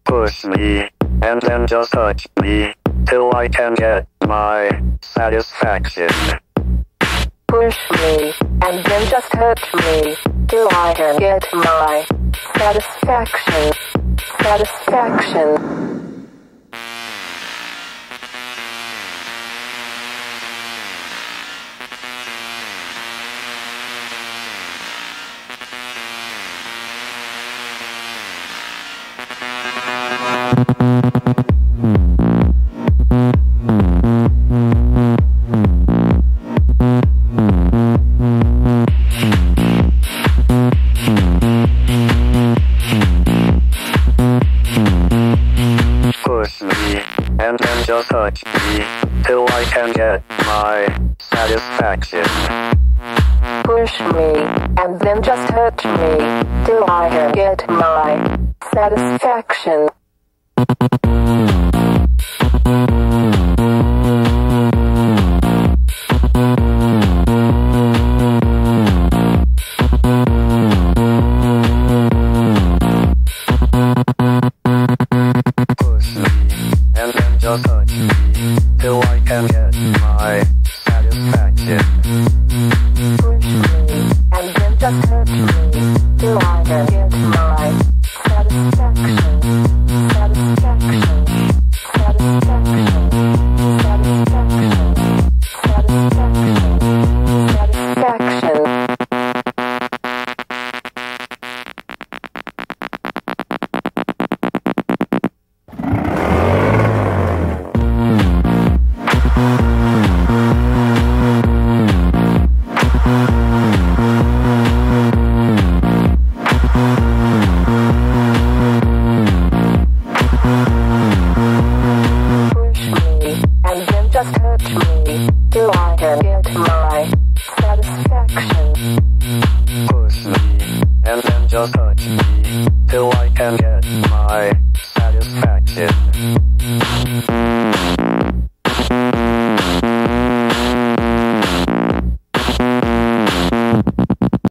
Push me, and then just touch me, till I can get my satisfaction. Push me, and then just hurt me, till I can get my satisfaction. Satisfaction. Push me, and then just touch me, till I can get my satisfaction. Push me, and then just hurt me, till I can get my satisfaction. And then just touch me, till I can get my satisfaction. Push me, and then just hurt me, till I can get my satisfaction. Satisfaction. Satisfaction. Satisfaction. Satisfaction. Just hurt me, till I can get my satisfaction. Push me, and then just touch me, till I can get my satisfaction.